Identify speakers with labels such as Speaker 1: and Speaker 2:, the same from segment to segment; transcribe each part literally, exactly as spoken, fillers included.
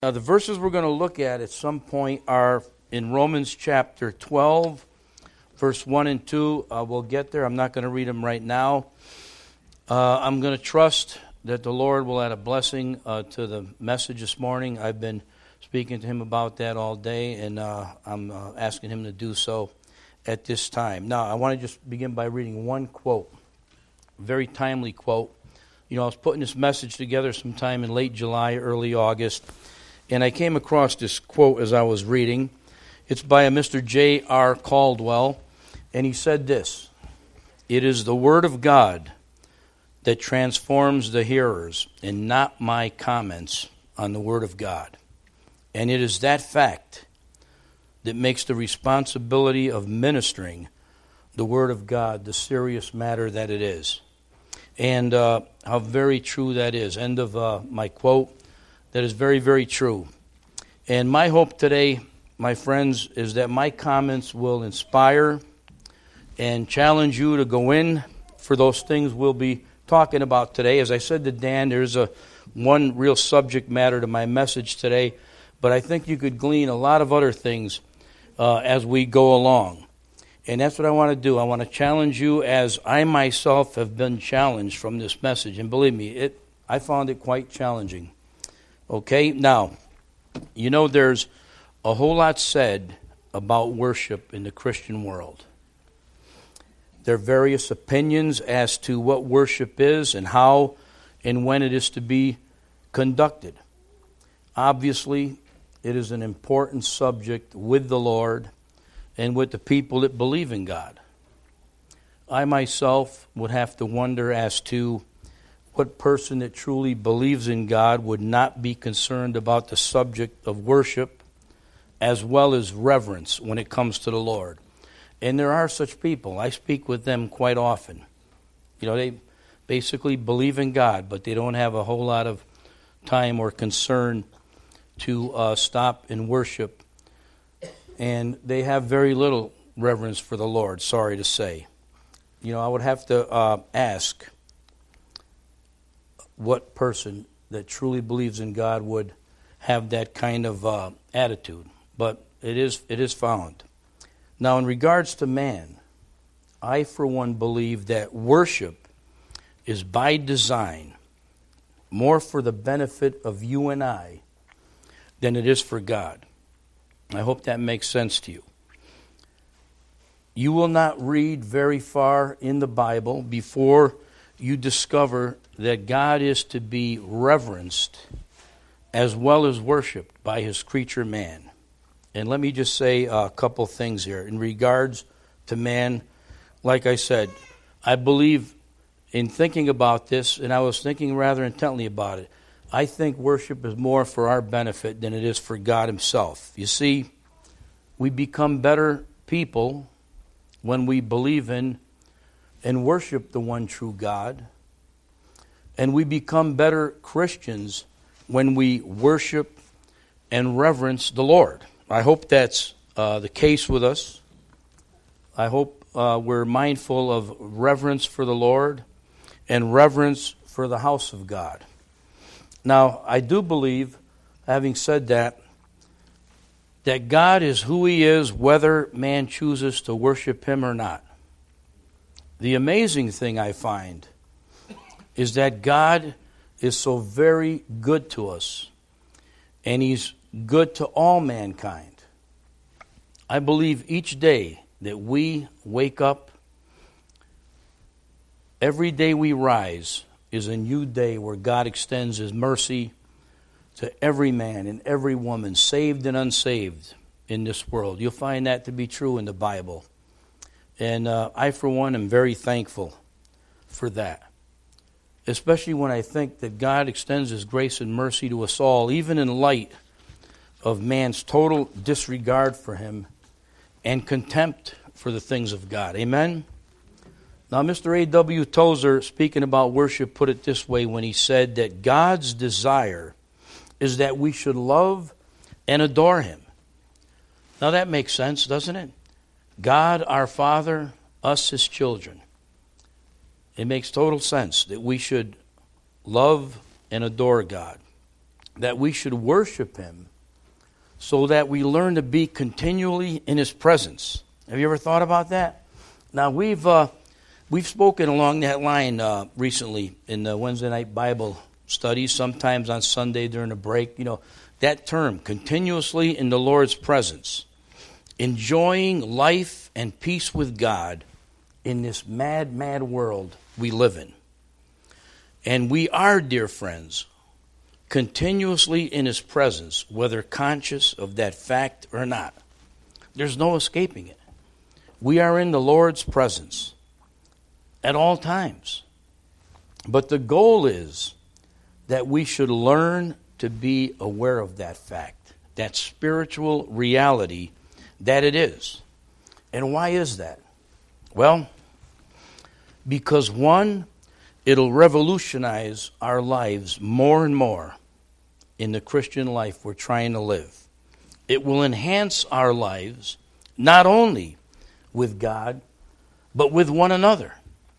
Speaker 1: Now, the verses we're going to look at at some point are in Romans chapter twelve, verse one and two. Uh, we'll get there. I'm not going to read them right now. Uh, I'm going to trust that the Lord will add a blessing uh, to the message this morning. I've been speaking to Him about that all day, and uh, I'm uh, asking Him to do so at this time. Now, I want to just begin by reading one quote, a very timely quote. You know, I was putting this message together sometime in late July, early August, and I came across this quote as I was reading. It's by a Mister J R Caldwell, and he said this: "It is the Word of God that transforms the hearers, and not my comments on the Word of God. And it is that fact that makes the responsibility of ministering the Word of God the serious matter that it is." And uh, how very true that is. End of uh, my quote. That is very, very true. And my hope today, my friends, is that my comments will inspire and challenge you to go in for those things we'll be talking about today. As I said to Dan, there's a one real subject matter to my message today, but I think you could glean a lot of other things uh, as we go along. And that's what I want to do. I want to challenge you as I myself have been challenged from this message. And believe me, it I found it quite challenging. Okay, now, you know there's a whole lot said about worship in the Christian world. There are various opinions as to what worship is and how and when it is to be conducted. Obviously, it is an important subject with the Lord and with the people that believe in God. I myself would have to wonder as to what person that truly believes in God would not be concerned about the subject of worship as well as reverence when it comes to the Lord. And there are such people. I speak with them quite often. You know, they basically believe in God, but they don't have a whole lot of time or concern to uh, stop and worship. And they have very little reverence for the Lord, sorry to say. You know, I would have to uh, ask what person that truly believes in God would have that kind of uh, attitude. But it is it is found. Now, in regards to man, I, for one, believe that worship is by design more for the benefit of you and I than it is for God. I hope that makes sense to you. You will not read very far in the Bible before you discover that God is to be reverenced as well as worshiped by His creature man. And let me just say a couple things here. In regards to man, like I said, I believe in thinking about this, and I was thinking rather intently about it, I think worship is more for our benefit than it is for God Himself. You see, we become better people when we believe in and worship the one true God. And we become better Christians when we worship and reverence the Lord. I hope that's uh, the case with us. I hope uh, we're mindful of reverence for the Lord and reverence for the house of God. Now, I do believe, having said that, that God is who He is whether man chooses to worship Him or not. The amazing thing I find is that God is so very good to us, and He's good to all mankind. I believe each day that we wake up, every day we rise is a new day where God extends His mercy to every man and every woman, saved and unsaved in this world. You'll find that to be true in the Bible. And uh, I, for one, am very thankful for that. Especially when I think that God extends His grace and mercy to us all, even in light of man's total disregard for Him and contempt for the things of God. Amen? Now, Mister A W Tozer, speaking about worship, put it this way when he said that God's desire is that we should love and adore Him. Now, that makes sense, doesn't it? God, our Father, us, His children. It makes total sense that we should love and adore God. that we should worship him so that we learn to be continually in his presence. Have you ever thought about that? Now, we've uh, we've spoken along that line uh, recently in the Wednesday night Bible studies, sometimes on Sunday during a break. You know, that term, continuously in the Lord's presence, enjoying life and peace with God in this mad, mad world we live in. And we are, dear friends, continuously in his presence, whether conscious of that fact or not. There's no escaping it. We are in the Lord's presence at all times. But the goal is that we should learn to be aware of that fact, that spiritual reality that it is. And why is that? Well, because one, it'll revolutionize our lives more and more in the Christian life we're trying to live. It will enhance our lives, not only with God, but with one another.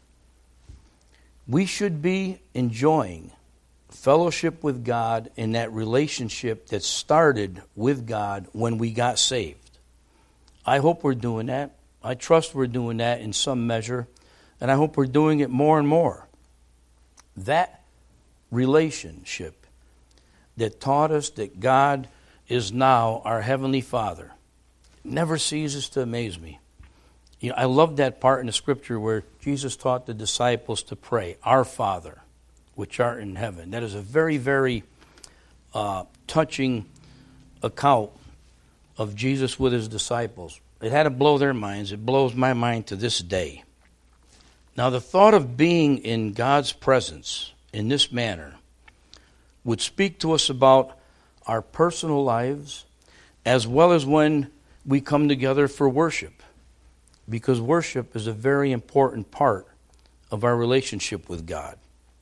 Speaker 1: We should be enjoying fellowship with God in that relationship that started with God when we got saved. I hope we're doing that. I trust we're doing that in some measure, and I hope we're doing it more and more. That relationship that taught us that God is now our Heavenly Father never ceases to amaze me. You know, I love that part in the Scripture where Jesus taught the disciples to pray, Our Father, which art in heaven. That is a very, very uh, touching account of Jesus with his disciples. It had to blow their minds. It blows my mind to this day. Now, the thought of being in God's presence in this manner would speak to us about our personal lives as well as when we come together for worship, because worship is a very important part of our relationship with God.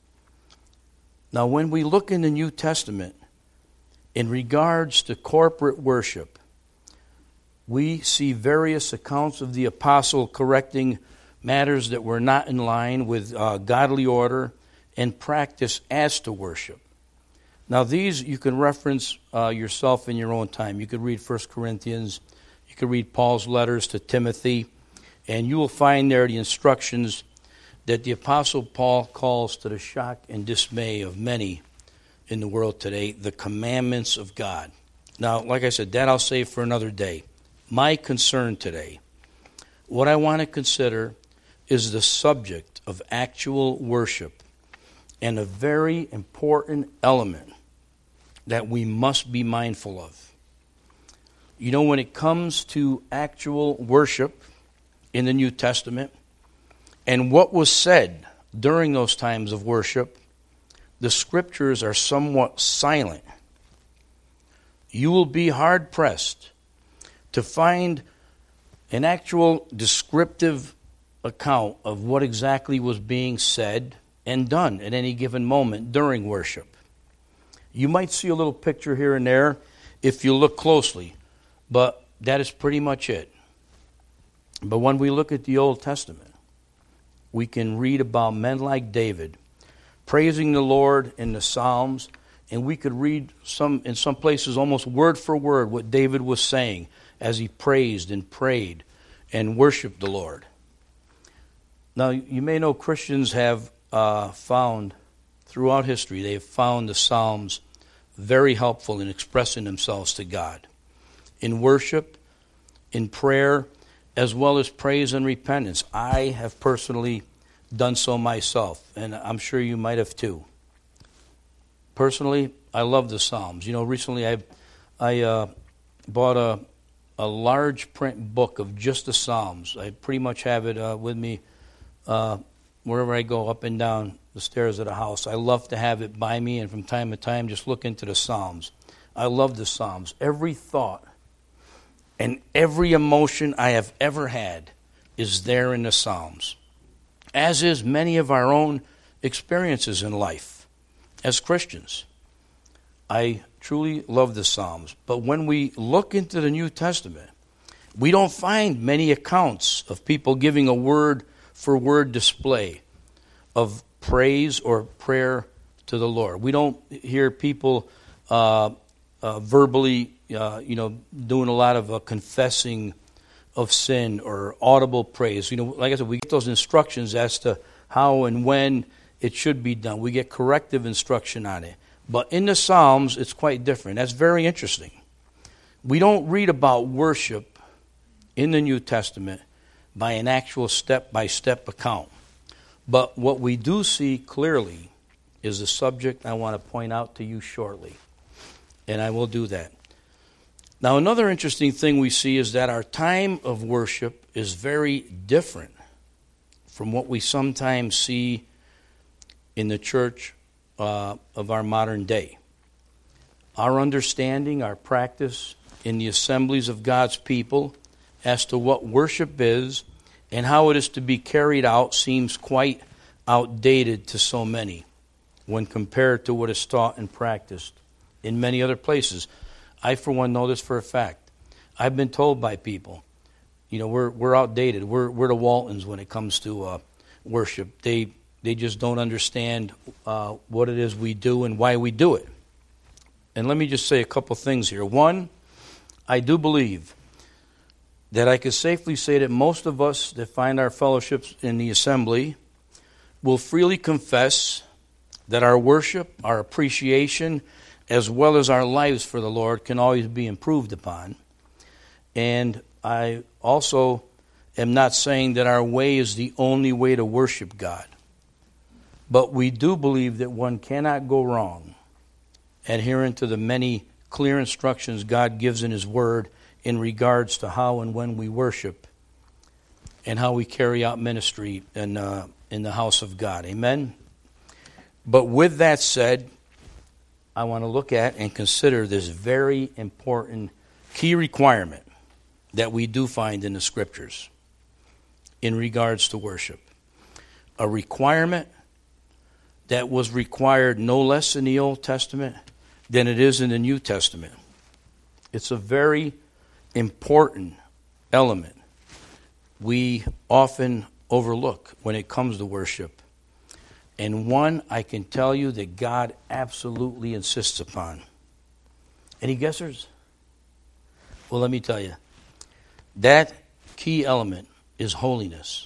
Speaker 1: Now, when we look in the New Testament in regards to corporate worship, we see various accounts of the apostle correcting matters that were not in line with uh, godly order and practice as to worship. Now, these you can reference uh, yourself in your own time. You could read First Corinthians, you could read Paul's letters to Timothy, and you will find there the instructions that the Apostle Paul calls, to the shock and dismay of many in the world today, the commandments of God. Now, like I said, that I'll save for another day. My concern today, what I want to consider is the subject of actual worship, and a very important element that we must be mindful of. You know, when it comes to actual worship in the New Testament and what was said during those times of worship, the Scriptures are somewhat silent. You will be hard-pressed to find an actual descriptive account of what exactly was being said and done at any given moment during worship. You might see a little picture here and there if you look closely, but that is pretty much it. But when we look at the Old Testament, we can read about men like David praising the Lord in the Psalms, and we could read some in some places almost word for word what David was saying as he praised and prayed and worshiped the Lord. Now, you may know Christians have uh, found throughout history, they have found the Psalms very helpful in expressing themselves to God in worship, in prayer, as well as praise and repentance. I have personally done so myself, and I'm sure you might have too. Personally, I love the Psalms. You know, recently I I uh, bought a a large print book of just the Psalms. I pretty much have it uh, with me uh, wherever I go, up and down the stairs of the house. I love to have it by me, and from time to time just look into the Psalms. I love the Psalms. Every thought and every emotion I have ever had is there in the Psalms, as is many of our own experiences in life as Christians. I truly love the Psalms. But when we look into the New Testament, we don't find many accounts of people giving a word-for-word display of praise or prayer to the Lord. We don't hear people uh, uh, verbally, uh, you know, doing a lot of uh, confessing of sin or audible praise. You know, like I said, we get those instructions as to how and when it should be done. We get corrective instruction on it. But in the Psalms, it's quite different. That's very interesting. We don't read about worship in the New Testament by an actual step-by-step account. But what we do see clearly is the subject I want to point out to you shortly. And I will do that. Now, another interesting thing we see is that our time of worship is very different from what we sometimes see in the church uh, of our modern day. Our understanding, our practice in the assemblies of God's people as to what worship is and how it is to be carried out seems quite outdated to so many when compared to what is taught and practiced in many other places. I, for one, know this for a fact. I've been told by people, you know, we're we're outdated. We're we're the Waltons when it comes to uh, worship. They they just don't understand uh, what it is we do and why we do it. And let me just say a couple things here. One, I do believe that I could safely say that most of us that find our fellowships in the assembly will freely confess that our worship, our appreciation, as well as our lives for the Lord can always be improved upon. And I also am not saying that our way is the only way to worship God. But we do believe that one cannot go wrong adhering to the many clear instructions God gives in His Word in regards to how and when we worship and how we carry out ministry in, uh, in the house of God. Amen? But with that said, I want to look at and consider this very important key requirement that we do find in the Scriptures in regards to worship. A requirement that was required no less in the Old Testament than it is in the New Testament. It's a very important element we often overlook when it comes to worship. And one I can tell you that God absolutely insists upon. Any guessers? Well, let me tell you. That key element is holiness.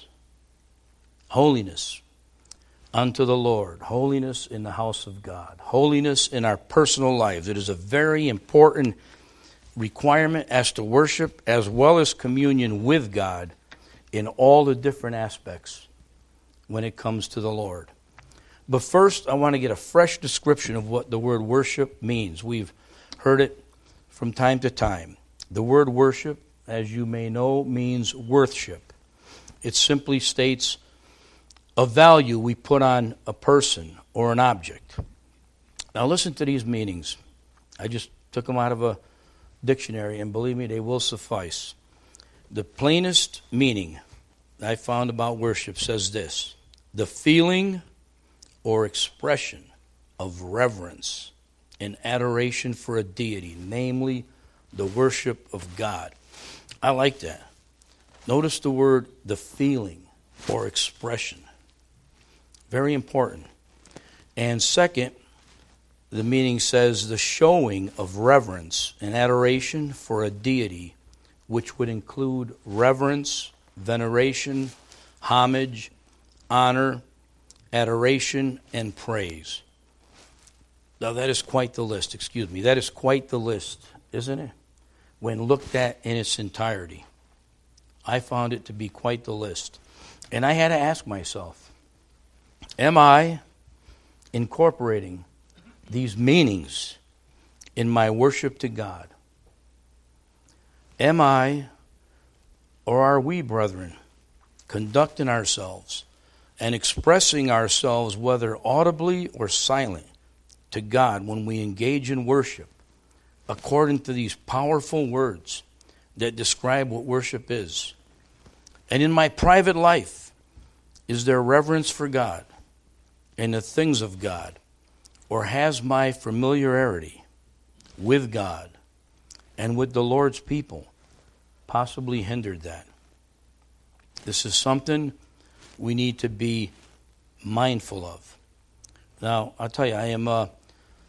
Speaker 1: Holiness unto the Lord. Holiness in the house of God. Holiness in our personal lives. It is a very important requirement as to worship as well as communion with God in all the different aspects when it comes to the Lord. But first, I want to get a fresh description of what the word worship means. We've heard it from time to time. The word worship, as you may know, means worthship. It simply states a value we put on a person or an object. Now listen to these meanings. I just took them out of a dictionary, and believe me, they will suffice. The plainest meaning I found about worship says this: the feeling or expression of reverence and adoration for a deity, namely the worship of God. I like that. Notice the word, the feeling or expression. Very important. And second, the meaning says the showing of reverence and adoration for a deity, which would include reverence, veneration, homage, honor, adoration, and praise. Now that is quite the list, excuse me. That is quite the list, isn't it? When looked at in its entirety. I found it to be quite the list. And I had to ask myself, am I incorporating these meanings in my worship to God? Am I, or are we, brethren, conducting ourselves and expressing ourselves, whether audibly or silent, to God when we engage in worship, according to these powerful words that describe what worship is? And in my private life, is there reverence for God and the things of God? Or has my familiarity with God and with the Lord's people possibly hindered that? This is something we need to be mindful of. Now, I'll tell you, I am uh,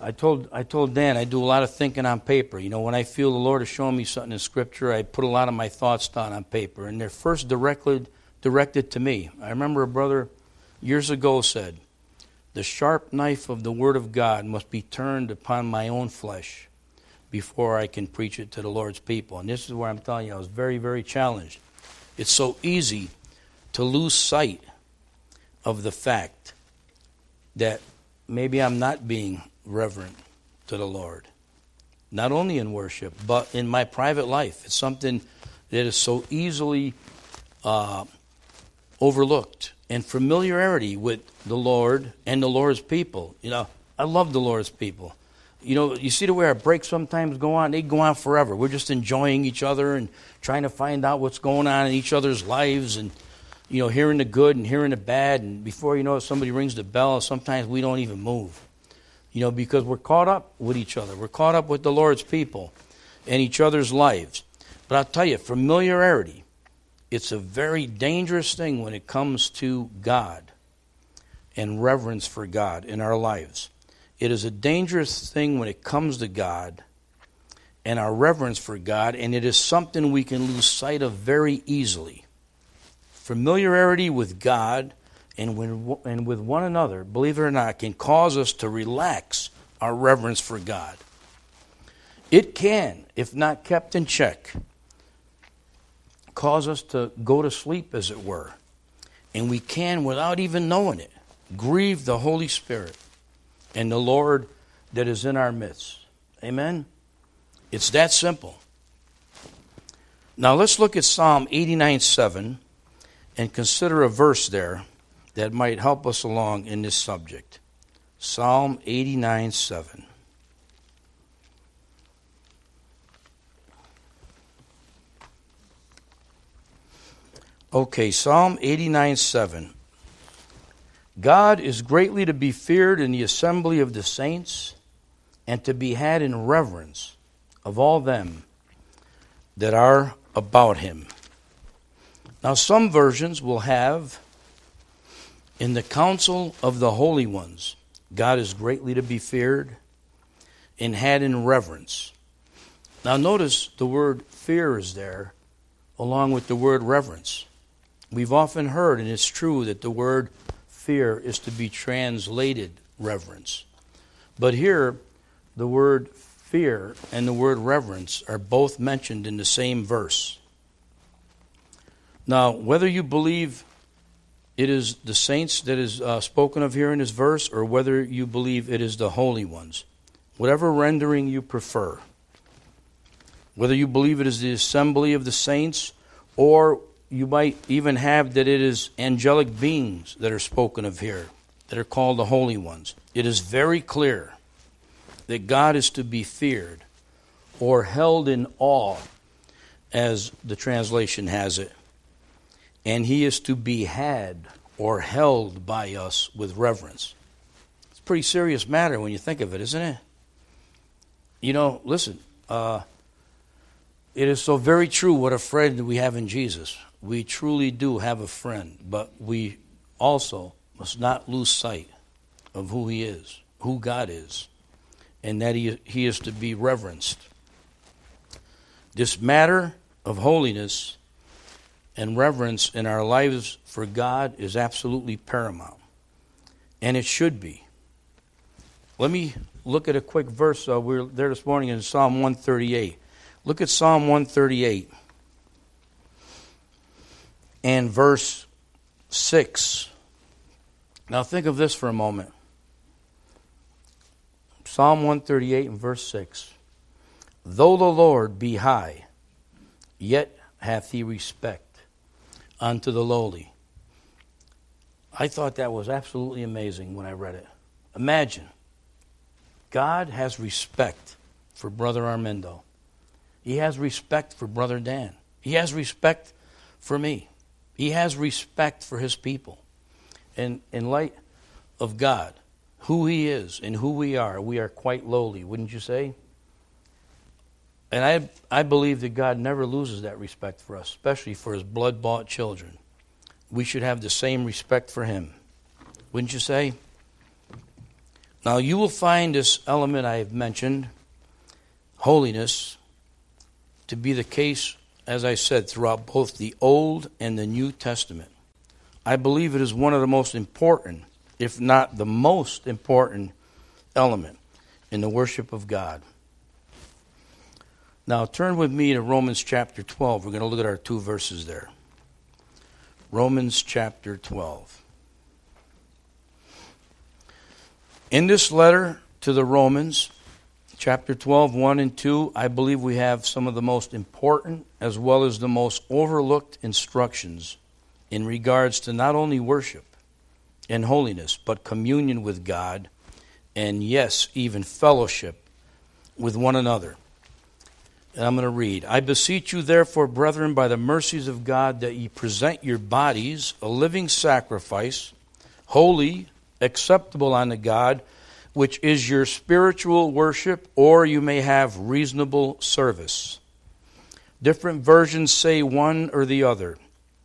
Speaker 1: I told I told Dan I do a lot of thinking on paper. You know, when I feel the Lord is showing me something in Scripture, I put a lot of my thoughts down on paper, and they're first directly directed to me. I remember a brother years ago said, "The sharp knife of the Word of God must be turned upon my own flesh before I can preach it to the Lord's people." And this is where I'm telling you, I was very, very challenged. It's so easy to lose sight of the fact that maybe I'm not being reverent to the Lord. Not only in worship, but in my private life. It's something that is so easily uh, overlooked. And familiarity with the Lord and the Lord's people. You know, I love the Lord's people. You know, you see the way our breaks sometimes go on? They go on forever. We're just enjoying each other and trying to find out what's going on in each other's lives and, you know, hearing the good and hearing the bad. And before you know it, somebody rings the bell. Sometimes we don't even move, you know, because we're caught up with each other. We're caught up with the Lord's people and each other's lives. But I'll tell you, familiarity, it's a very dangerous thing when it comes to God and reverence for God in our lives. It is a dangerous thing when it comes to God and our reverence for God, and it is something we can lose sight of very easily. Familiarity with God and when, and with one another, believe it or not, can cause us to relax our reverence for God. It can, if not kept in check, cause us to go to sleep, as it were. And we can, without even knowing it, grieve the Holy Spirit and the Lord that is in our midst. Amen? It's that simple. Now let's look at Psalm eighty-nine seven and consider a verse there that might help us along in this subject. Psalm eighty-nine seven. Okay, Psalm eighty-nine seven. God is greatly to be feared in the assembly of the saints, and to be had in reverence of all them that are about him. Now, some versions will have, in the council of the holy ones, God is greatly to be feared and had in reverence. Now, notice the word fear is there, along with the word reverence. We've often heard, and it's true, that the word fear is to be translated reverence. But here, the word fear and the word reverence are both mentioned in the same verse. Now, whether you believe it is the saints that is uh, spoken of here in this verse, or whether you believe it is the holy ones, whatever rendering you prefer, whether you believe it is the assembly of the saints, or you might even have that it is angelic beings that are spoken of here, that are called the holy ones. It is very clear that God is to be feared or held in awe, as the translation has it. And he is to be had or held by us with reverence. It's a pretty serious matter when you think of it, isn't it? You know, listen, uh, it is so very true what a friend we have in Jesus. We truly do have a friend, but we also must not lose sight of who he is, who God is, and that he, he is to be reverenced. This matter of holiness and reverence in our lives for God is absolutely paramount, and it should be. Let me look at a quick verse. Uh, we were there this morning in Psalm one thirty-eight. Look at Psalm one thirty-eight and verse six. Now think of this for a moment. Psalm one thirty-eight and verse six. Though the Lord be high, yet hath he respect unto the lowly. I thought that was absolutely amazing when I read it. Imagine, God has respect for Brother Armando. He has respect for Brother Dan. He has respect for me. He has respect for his people. And in light of God, who he is and who we are, we are quite lowly, wouldn't you say? And I I believe that God never loses that respect for us, especially for his blood-bought children. We should have the same respect for him. Wouldn't you say? Now you will find this element I have mentioned, holiness, to be the case, as I said, throughout both the Old and the New Testament. I believe it is one of the most important, if not the most important element in the worship of God. Now turn with me to Romans chapter twelve. We're going to look at our two verses there. Romans chapter twelve. In this letter to the Romans, chapter twelve, one and two, I believe we have some of the most important as well as the most overlooked instructions in regards to not only worship and holiness, but communion with God, and yes, even fellowship with one another. And I'm going to read. I beseech you, therefore, brethren, by the mercies of God, that ye present your bodies a living sacrifice, holy, acceptable unto God, which is your spiritual worship, or you may have reasonable service. Different versions say one or the other.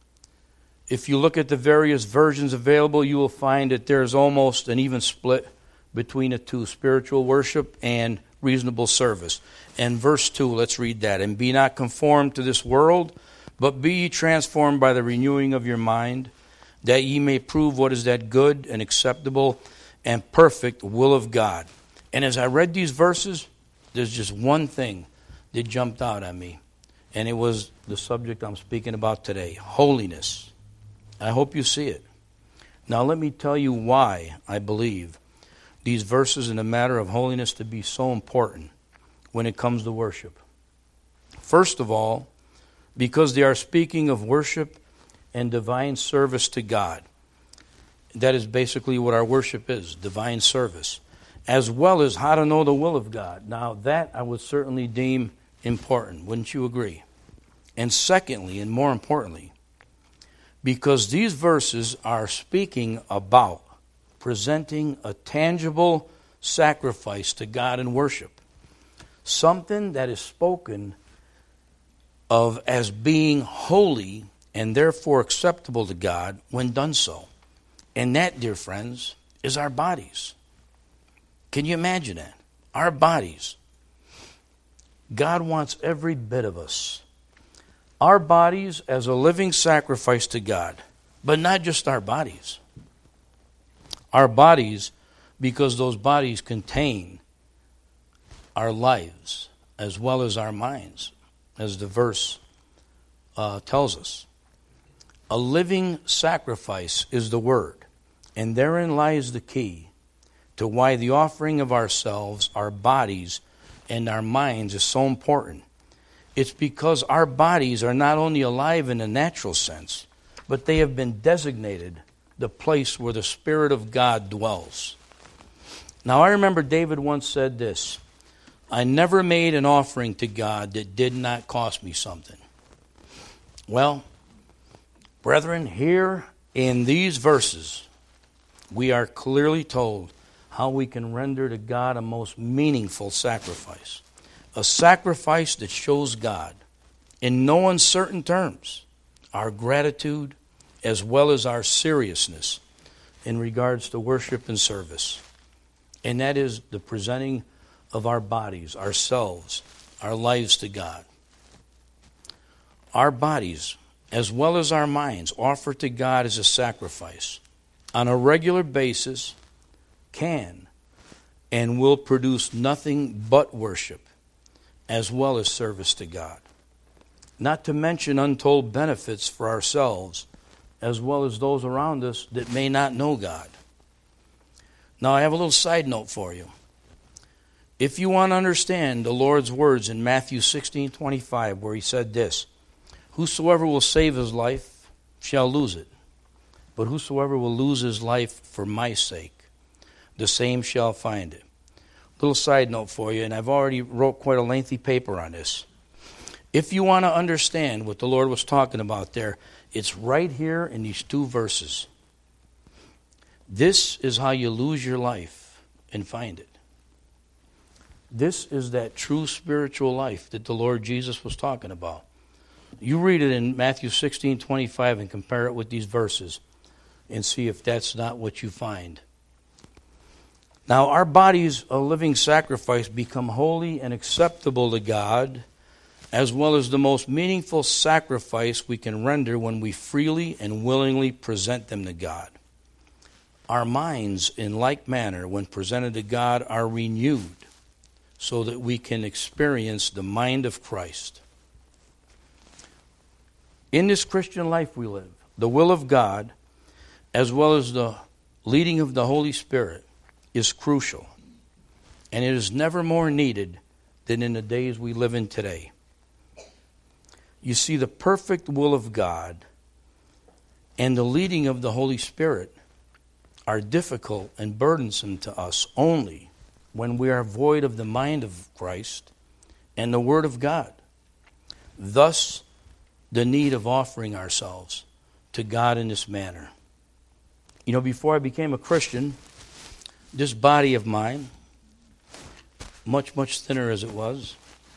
Speaker 1: If you look at the various versions available, you will find that there's almost an even split between the two, spiritual worship and reasonable service. And verse two, let's read that. And be not conformed to this world, but be ye transformed by the renewing of your mind, that ye may prove what is that good and acceptable and perfect will of God. And as I read these verses, there's just one thing that jumped out at me, and it was the subject I'm speaking about today, holiness. I hope you see it. Now let me tell you why I believe these verses in the matter of holiness to be so important when it comes to worship. First of all, because they are speaking of worship and divine service to God. That is basically what our worship is, divine service, as well as how to know the will of God. Now that I would certainly deem important, wouldn't you agree? And secondly, and more importantly, because these verses are speaking about presenting a tangible sacrifice to God in worship, something that is spoken of as being holy and therefore acceptable to God when done so. And that, dear friends, is our bodies. Can you imagine that? Our bodies. God wants every bit of us. Our bodies as a living sacrifice to God. But not just our bodies. Our bodies, because those bodies contain our lives as well as our minds, as the verse uh, tells us. A living sacrifice is the word, and therein lies the key to why the offering of ourselves, our bodies, and our minds is so important. It's because our bodies are not only alive in a natural sense, but they have been designated the place where the Spirit of God dwells. Now, I remember David once said this, I never made an offering to God that did not cost me something. Well, brethren, here in these verses, we are clearly told how we can render to God a most meaningful sacrifice. A sacrifice that shows God, in no uncertain terms, our gratitude as well as our seriousness in regards to worship and service. And that is the presenting of our bodies, ourselves, our lives to God. Our bodies, as well as our minds, offered to God as a sacrifice on a regular basis can and will produce nothing but worship as well as service to God. Not to mention untold benefits for ourselves as well as those around us that may not know God. Now I have a little side note for you. If you want to understand the Lord's words in Matthew sixteen twenty-five, where he said this, whosoever will save his life shall lose it, but whosoever will lose his life for my sake, the same shall find it. Little side note for you, and I've already wrote quite a lengthy paper on this. If you want to understand what the Lord was talking about there, it's right here in these two verses. This is how you lose your life and find it. This is that true spiritual life that the Lord Jesus was talking about. You read it in Matthew sixteen twenty-five and compare it with these verses and see if that's not what you find. Now, our bodies, a living sacrifice, become holy and acceptable to God, as well as the most meaningful sacrifice we can render when we freely and willingly present them to God. Our minds, in like manner, when presented to God, are renewed so that we can experience the mind of Christ. In this Christian life we live, the will of God, as well as the leading of the Holy Spirit, is crucial. And it is never more needed than in the days we live in today. You see, the perfect will of God and the leading of the Holy Spirit are difficult and burdensome to us only when we are void of the mind of Christ and the Word of God. Thus, the need of offering ourselves to God in this manner. You know, before I became a Christian, this body of mine, much, much thinner as it was,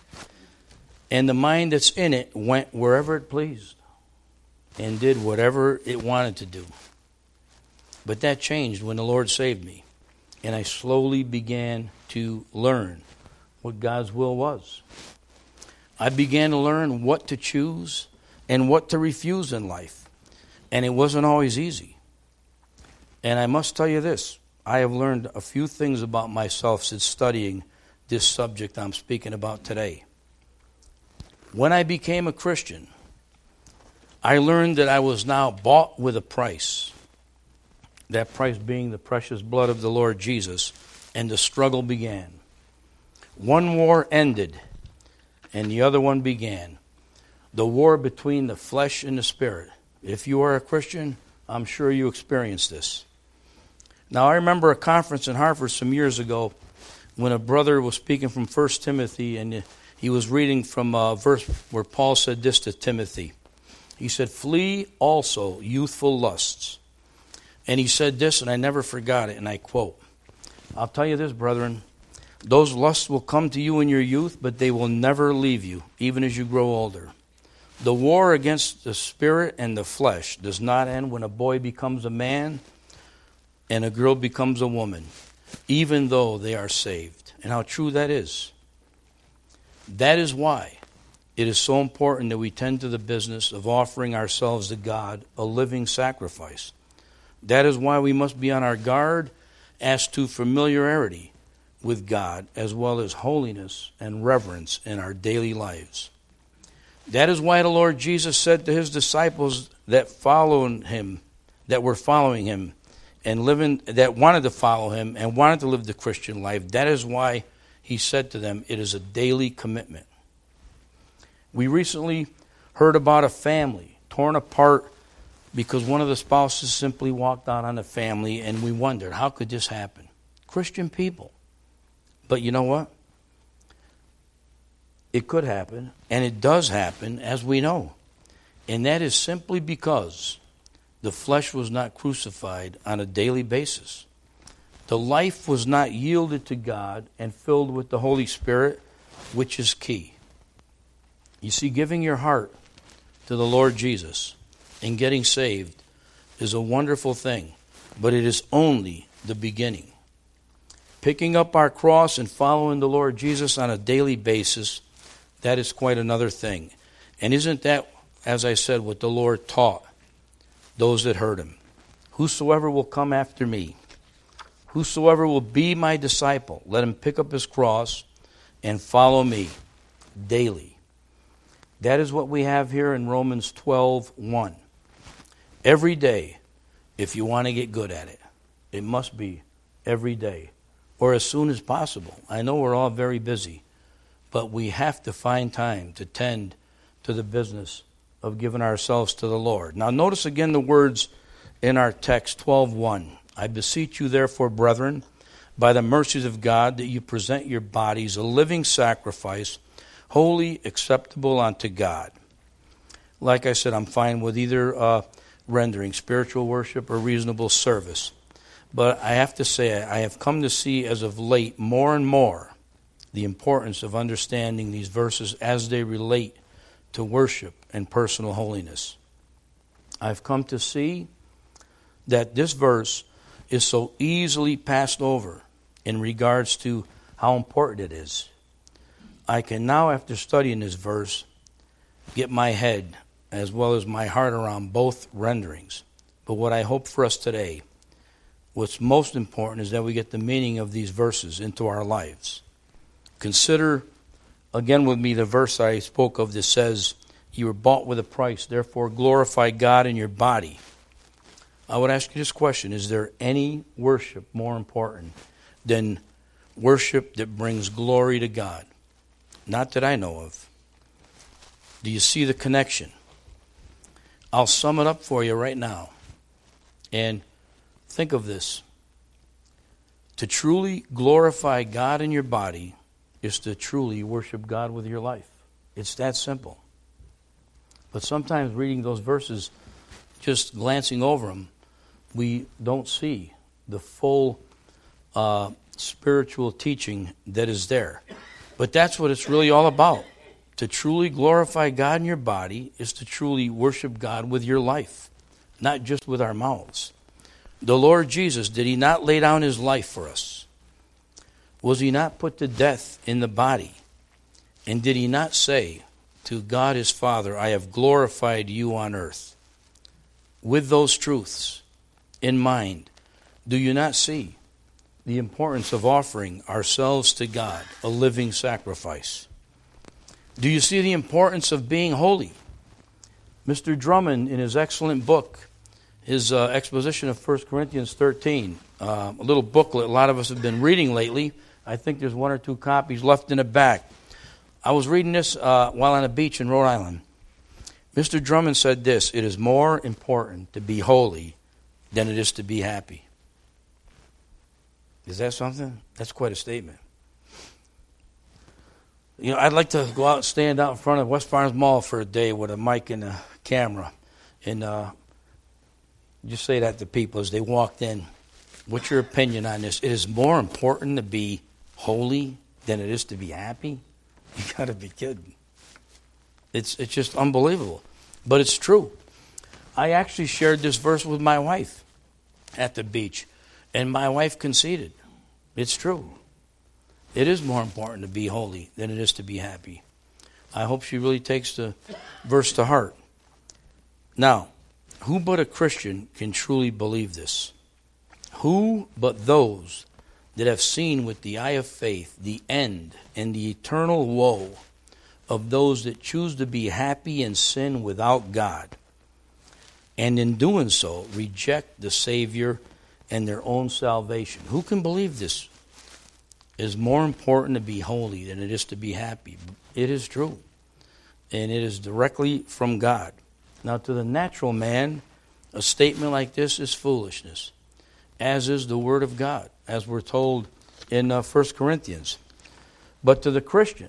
Speaker 1: and the mind that's in it went wherever it pleased and did whatever it wanted to do. But that changed when the Lord saved me, and I slowly began to learn what God's will was. I began to learn what to choose and what to refuse in life, and it wasn't always easy. And I must tell you this, I have learned a few things about myself since studying this subject I'm speaking about today. When I became a Christian, I learned that I was now bought with a price. That price being the precious blood of the Lord Jesus, and the struggle began. One war ended, and the other one began. The war between the flesh and the spirit. If you are a Christian, I'm sure you experienced this. Now, I remember a conference in Hartford some years ago when a brother was speaking from First Timothy, and he was reading from a verse where Paul said this to Timothy. He said, "Flee also youthful lusts." And he said this, and I never forgot it, and I quote, "I'll tell you this, brethren, those lusts will come to you in your youth, but they will never leave you, even as you grow older. The war against the spirit and the flesh does not end when a boy becomes a man and a girl becomes a woman, even though they are saved." And how true that is. That is why it is so important that we tend to the business of offering ourselves to God, a living sacrifice. That is why we must be on our guard as to familiarity with God, as well as holiness and reverence in our daily lives. That is why the Lord Jesus said to his disciples that followed him, that were following him, and living, that wanted to follow him and wanted to live the Christian life, that is why he said to them, it is a daily commitment. We recently heard about a family torn apart because one of the spouses simply walked out on the family, and we wondered, how could this happen? Christian people. But you know what? It could happen, and it does happen, as we know. And that is simply because the flesh was not crucified on a daily basis. The life was not yielded to God and filled with the Holy Spirit, which is key. You see, giving your heart to the Lord Jesus and getting saved is a wonderful thing, but it is only the beginning. Picking up our cross and following the Lord Jesus on a daily basis, that is quite another thing. And isn't that, as I said, what the Lord taught those that heard him? Whosoever will come after me, whosoever will be my disciple, let him pick up his cross and follow me daily. That is what we have here in Romans twelve one. Every day, if you want to get good at it, it must be every day, or as soon as possible. I know we're all very busy, but we have to find time to tend to the business of giving ourselves to the Lord. Now notice again the words in our text, twelve one. I beseech you therefore, brethren, by the mercies of God, that you present your bodies a living sacrifice, holy, acceptable unto God. Like I said, I'm fine with either uh, rendering spiritual worship or reasonable service. But I have to say, I have come to see as of late more and more the importance of understanding these verses as they relate to worship and personal holiness. I've come to see that this verse is so easily passed over in regards to how important it is. I can now, after studying this verse, get my head as well as my heart around both renderings. But what I hope for us today, what's most important is that we get the meaning of these verses into our lives. Consider again with me the verse I spoke of that says, you were bought with a price, therefore glorify God in your body. I would ask you this question, is there any worship more important than worship that brings glory to God? Not that I know of. Do you see the connection? I'll sum it up for you right now. And think of this. To truly glorify God in your body is to truly worship God with your life. It's that simple. But sometimes reading those verses, just glancing over them, we don't see the full uh, spiritual teaching that is there. But that's what it's really all about. To truly glorify God in your body is to truly worship God with your life, not just with our mouths. The Lord Jesus, did he not lay down his life for us? Was he not put to death in the body? And did he not say to God his Father, I have glorified you on earth? With those truths in mind, do you not see the importance of offering ourselves to God, a living sacrifice? Do you see the importance of being holy? Mister Drummond, in his excellent book, his uh, exposition of First Corinthians thirteen, uh, a little booklet a lot of us have been reading lately. I think there's one or two copies left in the back. I was reading this uh, while on a beach in Rhode Island. Mister Drummond said this, it is more important to be holy than it is to be happy. Is that something? That's quite a statement. You know, I'd like to go out and stand out in front of West Farms Mall for a day with a mic and a camera and uh, just say that to people as they walked in. What's your opinion on this? It is more important to be holy than it is to be happy? You got to be kidding. It's it's just unbelievable. But it's true. I actually shared this verse with my wife at the beach, and my wife conceded. It's true. It is more important to be holy than it is to be happy. I hope she really takes the verse to heart. Now, who but a Christian can truly believe this? Who but those that have seen with the eye of faith the end and the eternal woe of those that choose to be happy in sin without God, and in doing so reject the Savior and their own salvation? Who can believe this? It is more important to be holy than it is to be happy. It is true. And it is directly from God. Now, to the natural man, a statement like this is foolishness, as is the Word of God, as we're told in uh, First Corinthians. But to the Christian,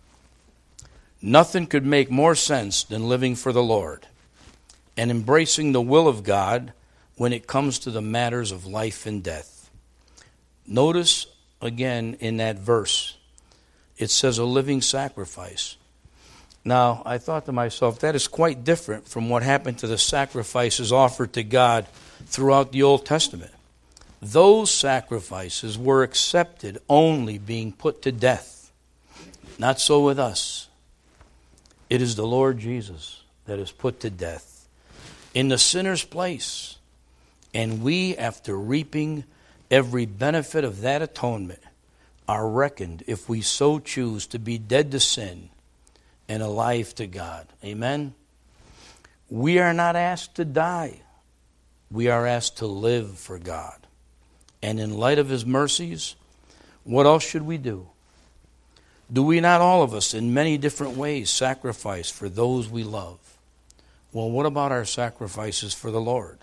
Speaker 1: nothing could make more sense than living for the Lord and embracing the will of God when it comes to the matters of life and death. Notice again in that verse, it says a living sacrifice. Now, I thought to myself, that is quite different from what happened to the sacrifices offered to God throughout the Old Testament. Those sacrifices were accepted only being put to death. Not so with us. It is the Lord Jesus that is put to death in the sinner's place. And we, after reaping every benefit of that atonement, are reckoned, if we so choose, to be dead to sin and alive to God. Amen? We are not asked to die. We are asked to live for God. And in light of His mercies, what else should we do? Do we not all of us, in many different ways, sacrifice for those we love? Well, what about our sacrifices for the Lord?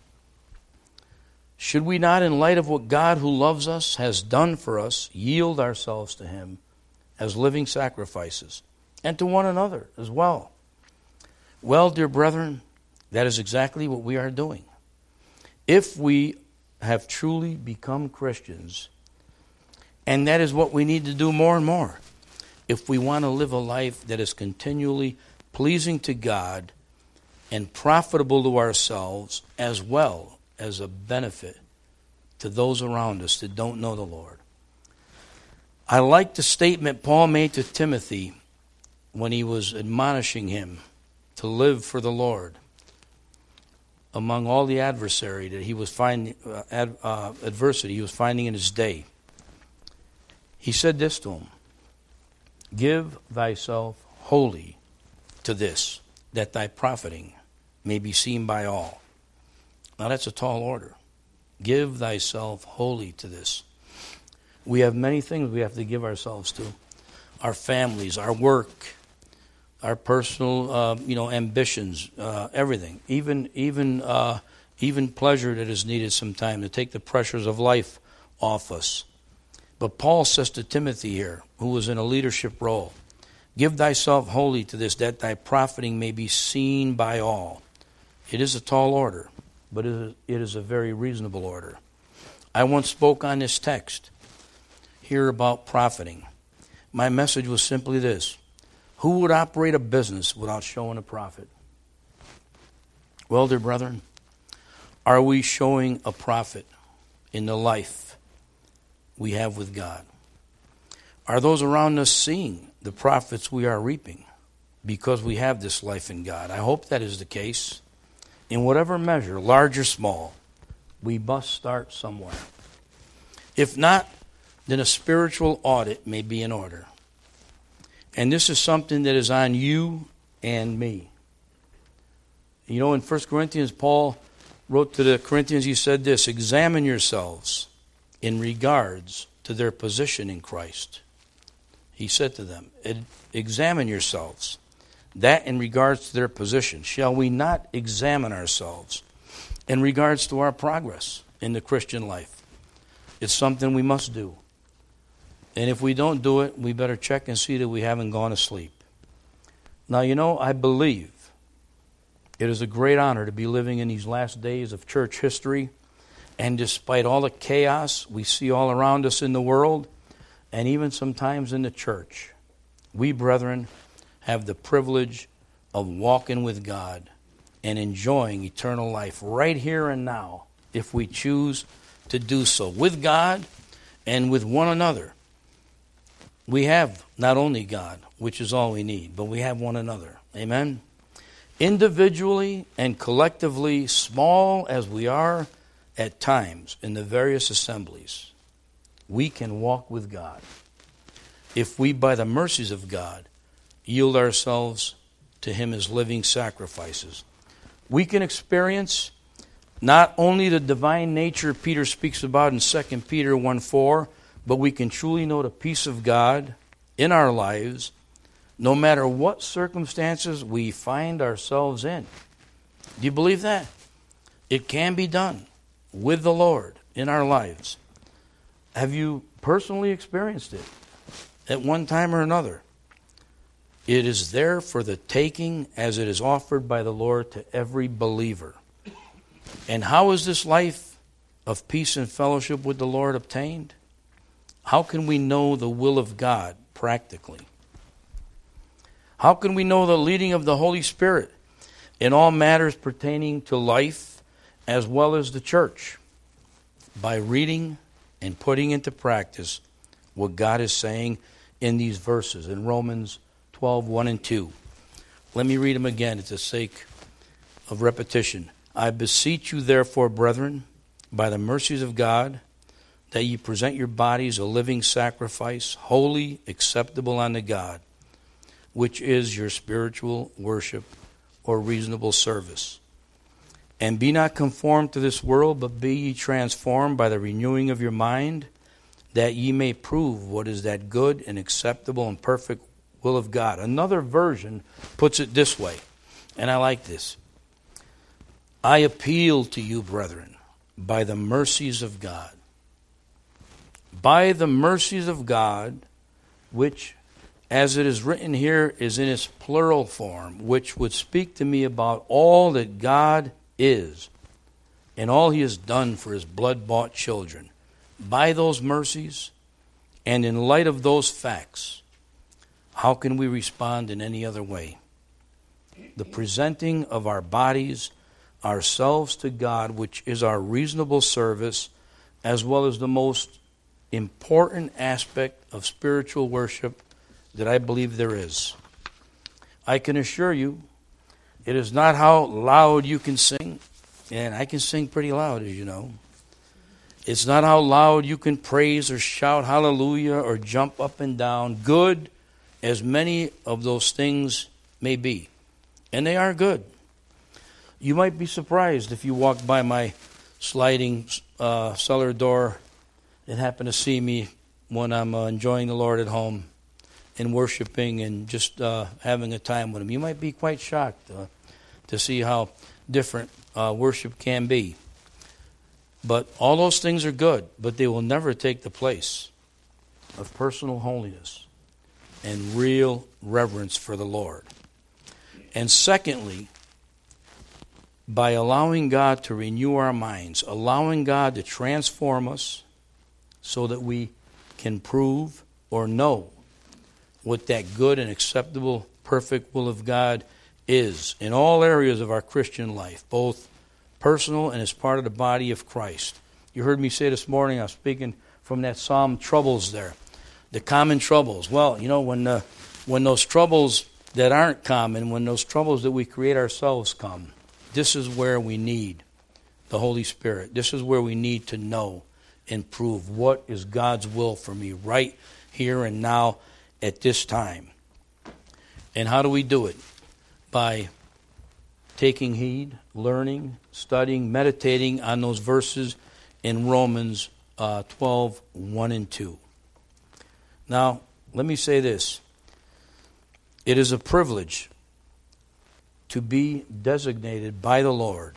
Speaker 1: Should we not, in light of what God who loves us has done for us, yield ourselves to Him as living sacrifices, and to one another as well? Well, dear brethren, that is exactly what we are doing. If we have truly become Christians, and that is what we need to do more and more, if we want to live a life that is continually pleasing to God and profitable to ourselves, as well as a benefit to those around us that don't know the Lord. I like the statement Paul made to Timothy when he was admonishing him to live for the Lord among all the adversary that he was finding, uh, ad, uh, adversity he was finding in his day. He said this to him: "Give thyself wholly to this, that thy profiting may be seen by all." Now that's a tall order. Give thyself wholly to this. We have many things we have to give ourselves to. Our families, our work, our personal, uh, you know, ambitions, uh, everything. Even, even, uh, even pleasure that is needed sometime to take the pressures of life off us. But Paul says to Timothy here, who was in a leadership role, "Give thyself wholly to this, that thy profiting may be seen by all." It is a tall order, but it is a very reasonable order. I once spoke on this text here about profiting. My message was simply this: who would operate a business without showing a profit? Well, dear brethren, are we showing a profit in the life we have with God? Are those around us seeing the profits we are reaping because we have this life in God? I hope that is the case. In whatever measure, large or small, we must start somewhere. If not, then a spiritual audit may be in order. And this is something that is on you and me. You know, in First Corinthians, Paul wrote to the Corinthians, he said this: "Examine yourselves in regards to their position in Christ." He said to them, examine yourselves, that in regards to their position. Shall we not examine ourselves in regards to our progress in the Christian life? It's something we must do. And if we don't do it, we better check and see that we haven't gone to sleep. Now, you know, I believe it is a great honor to be living in these last days of church history. And despite all the chaos we see all around us in the world, and even sometimes in the church, we, brethren, have the privilege of walking with God and enjoying eternal life right here and now, if we choose to do so, with God and with one another. We have not only God, which is all we need, but we have one another. Amen? Individually and collectively, small as we are at times in the various assemblies, we can walk with God if we, by the mercies of God, yield ourselves to Him as living sacrifices. We can experience not only the divine nature Peter speaks about in Second Peter one four, but we can truly know the peace of God in our lives, no matter what circumstances we find ourselves in. Do you believe that? It can be done with the Lord in our lives. Have you personally experienced it at one time or another? It is there for the taking as it is offered by the Lord to every believer. And how is this life of peace and fellowship with the Lord obtained? How can we know the will of God practically? How can we know the leading of the Holy Spirit in all matters pertaining to life as well as the church? By reading and putting into practice what God is saying in these verses in Romans twelve, one and two. Let me read them again for the sake of repetition. "I beseech you therefore, brethren, by the mercies of God, that ye present your bodies a living sacrifice, holy, acceptable unto God, which is your spiritual worship or reasonable service. And be not conformed to this world, but be ye transformed by the renewing of your mind, that ye may prove what is that good and acceptable and perfect will of God." Another version puts it this way, and I like this. "I appeal to you, brethren, by the mercies of God." By the mercies of God, which, as it is written here, is in its plural form, which would speak to me about all that God is and all He has done for His blood-bought children. By those mercies, and in light of those facts, how can we respond in any other way? The presenting of our bodies, ourselves to God, which is our reasonable service, as well as the most important aspect of spiritual worship that I believe there is. I can assure you, it is not how loud you can sing, and I can sing pretty loud, as you know. It's not how loud you can praise or shout hallelujah or jump up and down, good as many of those things may be. And they are good. You might be surprised if you walk by my sliding uh, cellar door and happen to see me when I'm uh, enjoying the Lord at home and worshiping and just uh, having a time with Him. You might be quite shocked uh, to see how different uh, worship can be. But all those things are good, but they will never take the place of personal holiness and real reverence for the Lord. And secondly, by allowing God to renew our minds, allowing God to transform us so that we can prove or know what that good and acceptable, perfect will of God is in all areas of our Christian life, both personal and as part of the body of Christ. You heard me say this morning, I was speaking from that psalm, troubles there, the common troubles. Well, you know, when uh, when those troubles that aren't common, when those troubles that we create ourselves come, this is where we need the Holy Spirit. This is where we need to know and prove what is God's will for me right here and now at this time. And how do we do it? By taking heed, learning, studying, meditating on those verses in Romans uh, twelve, one and two. Now, let me say this. It is a privilege to be designated by the Lord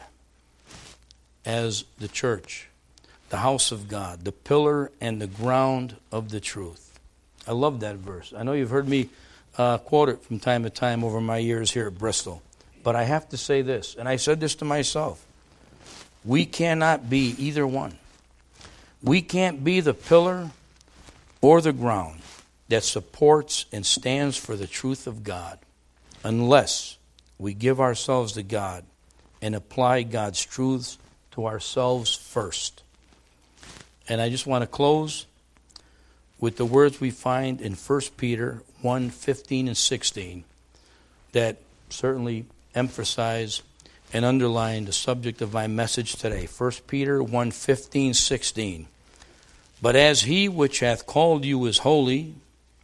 Speaker 1: as the church, the house of God, the pillar and the ground of the truth. I love that verse. I know you've heard me uh, quote it from time to time over my years here at Bristol. But I have to say this, and I said this to myself. We cannot be either one. We can't be the pillar or the ground that supports and stands for the truth of God unless we give ourselves to God and apply God's truths to ourselves first. And I just want to close with the words we find in First Peter one, fifteen and sixteen that certainly emphasize and underline the subject of my message today. First Peter one, fifteen, sixteen. But as he which hath called you is holy,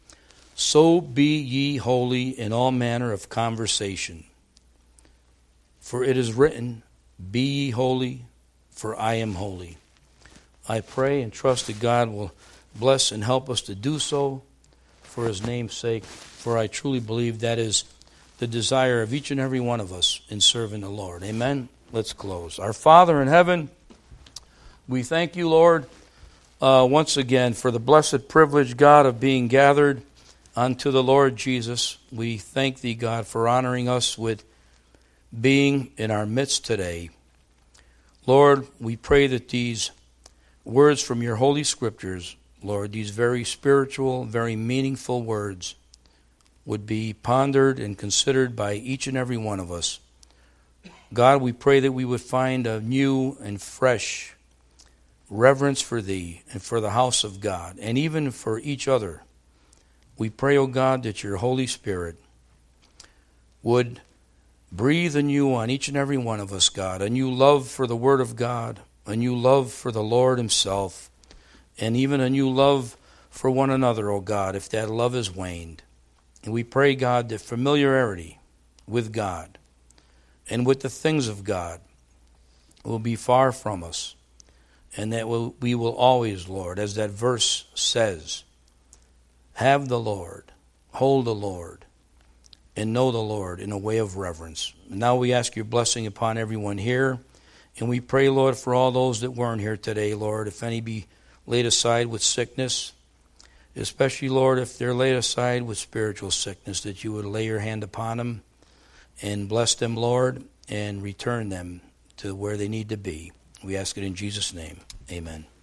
Speaker 1: so be ye holy in all manner of conversation. For it is written, be ye holy, for I am holy. I pray and trust that God will bless and help us to do so for His name's sake, for I truly believe that is the desire of each and every one of us in serving the Lord. Amen? Let's close. Our Father in heaven, we thank you, Lord, uh, once again for the blessed privilege, God, of being gathered unto the Lord Jesus. We thank Thee, God, for honoring us with being in our midst today. Lord, we pray that these words from your holy scriptures, Lord, these very spiritual, very meaningful words, would be pondered and considered by each and every one of us. God, we pray that we would find a new and fresh reverence for Thee and for the house of God, and even for each other. We pray, O God, that your Holy Spirit would breathe anew on each and every one of us, God, a new love for the Word of God, a new love for the Lord Himself, and even a new love for one another, O God, if that love has waned. And we pray, God, that familiarity with God and with the things of God will be far from us, and that we will always, Lord, as that verse says, have the Lord, hold the Lord, and know the Lord in a way of reverence. Now we ask your blessing upon everyone here, and we pray, Lord, for all those that weren't here today, Lord, if any be laid aside with sickness, especially, Lord, if they're laid aside with spiritual sickness, that you would lay your hand upon them and bless them, Lord, and return them to where they need to be. We ask it in Jesus' name. Amen.